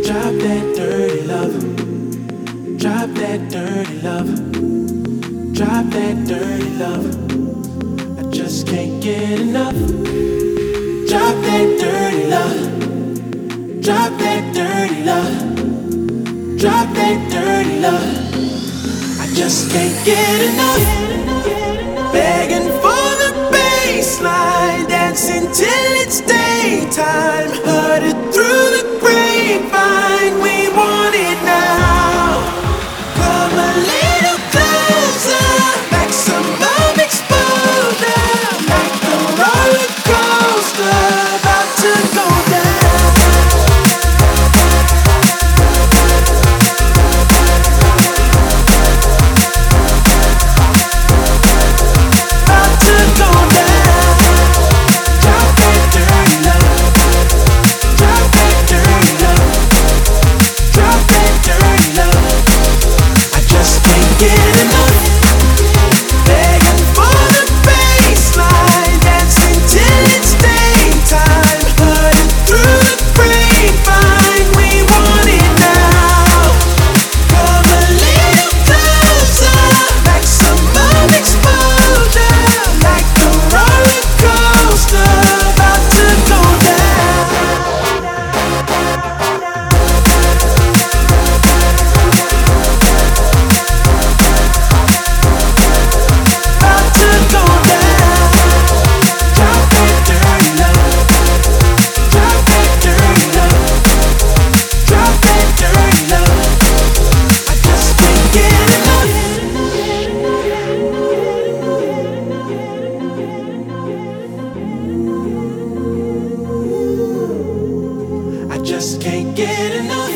Drop that dirty love. Drop that dirty love. Drop that dirty love. I just can't get enough. Drop that dirty love. Drop that dirty love. Drop that dirty love. I just can't get enough. Begging for the baseline, dancing till it's daytime. Heard it through the grapevine. We want it now. Come a little closer. Maximum exposure. Like a roller coaster about to go down. Just can't get enough.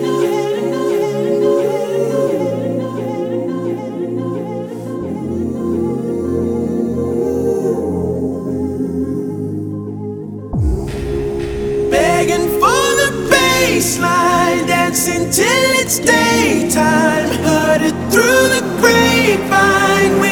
Begging for the baseline, dancing till it's daytime. Heard it through the grapevine.